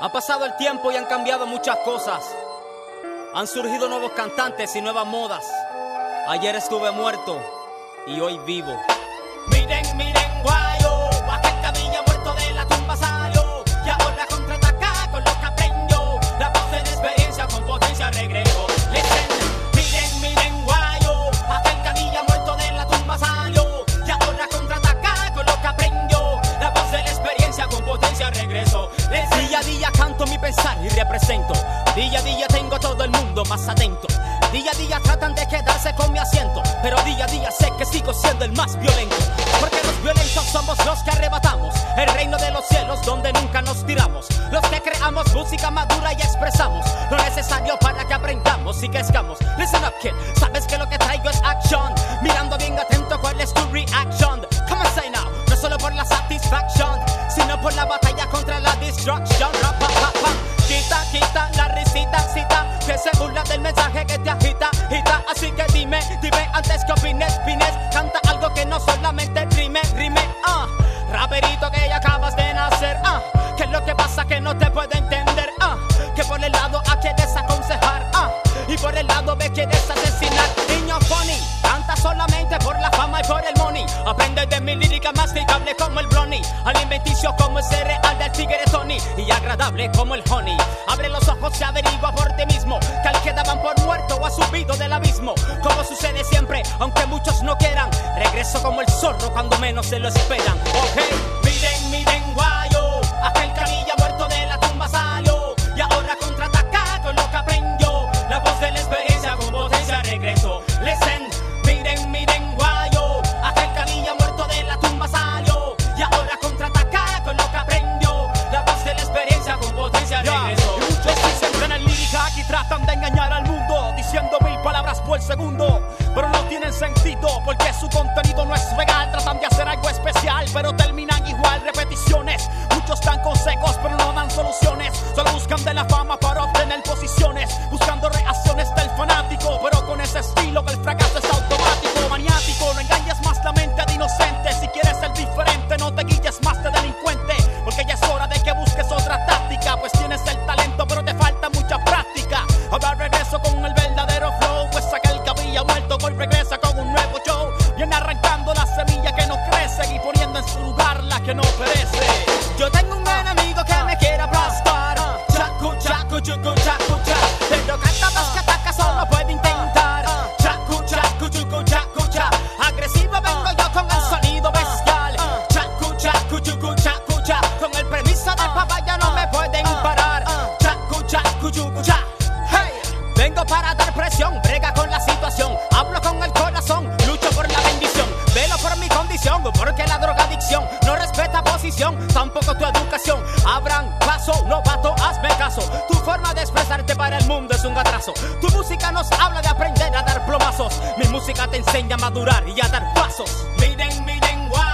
Ha pasado el tiempo y han cambiado muchas cosas. Han surgido nuevos cantantes y nuevas modas. Ayer estuve muerto y hoy vivo. Miren, miren, guayo, aquel cabilla muerto de la tumba salió y ahora contraataca con lo que aprendió. La voz de la experiencia con potencia regresó. Listen, miren, miren, guayo, aquel cabilla muerto de la tumba salió y ahora contraataca con lo que aprendió. La voz de la experiencia con potencia regresó. Día a día canto mi pensar y represento. Día a día tengo a todo el mundo más atento. Día a día tratan de quedarse con mi asiento, pero día a día sé que sigo siendo el más violento. Porque los violentos somos los que arrebatamos el reino de los cielos donde nunca nos tiramos. Los que creamos música madura y expresamos lo necesario para que aprendamos y crezcamos. Listen up, kid, sabes que lo que traigo es action. Mirando bien atento cuál es tu reaction. Come on, say now, no solo por la satisfaction, sino por la batalla contra la destruction. Quita, quita la risita, cita, que se burla del mensaje que te agita, agita. Así que dime, dime antes que opines, canta algo que no solamente rime, raperito que ya acabas de nacer, que es lo que pasa que no te puedo entender, que por el lado A quieres aconsejar, y por el lado B quieres asesinar. Niño funny, canta solamente por la fama y por el money. Aprende de mi lírica masticable como el brownie, alimenticio como el cereal del tigre Tony, y agradable como el honey. Abre los ojos y averigua por ti mismo que al que daban por muerto o ha subido del abismo. Como sucede siempre, aunque muchos no quieran, regreso como el zorro cuando menos se lo esperan. Ok, miren, miren, guayo, aquel cabilla muerto de la tumba salió y ahora contraataca con lo que aprendió. La voz de la experiencia con potencia regresó. Listen, miren, miren, guayo, aquel cabilla muerto de la tumba salió y ahora contraataca con lo que aprendió. La voz de la experiencia con potencia regresó. Y muchos dicen que en el lírica aquí tratan de engañar al mundo, diciendo 1000 palabras por segundo, pero no tienen sentido porque su contenido no es real. Tratan de hacer algo especial, pero terminan igual, repeticiones. Muchos dan consejos, pero no dan soluciones. Solo buscan de la fama para obtener posiciones, buscando reacciones del fanático, pero con ese estilo que el fracaso es automático. Maniático, no engañes más la mente de inocente. Si quieres ser diferente, no te guilles más de delincuente, porque ya es hora de que busques otra táctica, pues tienes el talento, pero te falta mucha práctica. Ahora regreso con el verdadero flow, pues aquel que había muerto hoy regresa con un nuevo show. Viene arrancando la semilla que no crece y poniendo en su lugar la que no perece. yo tengo un enemigo que me quiere aplastar, chacu, chacu, chucu, chacu, cha. Pero cada vez que ataca solo puede intentar, chacu, chacu, chucu, chacu, cha. Agresivo vengo yo con el sonido bestial, chacu, chacu, chucu, chacu, cha. Con el permiso del papá ya no me pueden parar, chacu, chacu, chucu, cha. Hey, vengo para dar presión, brega con la situación, hablo con el corazón, lucho por la bendición, velo por mi condición, porque la drogadicción no respeta posición, tampoco tu educación. Abran paso, novato, hazme caso. Tu forma de expresarte para el mundo es un atraso. Tu música nos habla de aprender a dar plomazos. Mi música te enseña a madurar y a dar pasos. Miren, miren, guayo.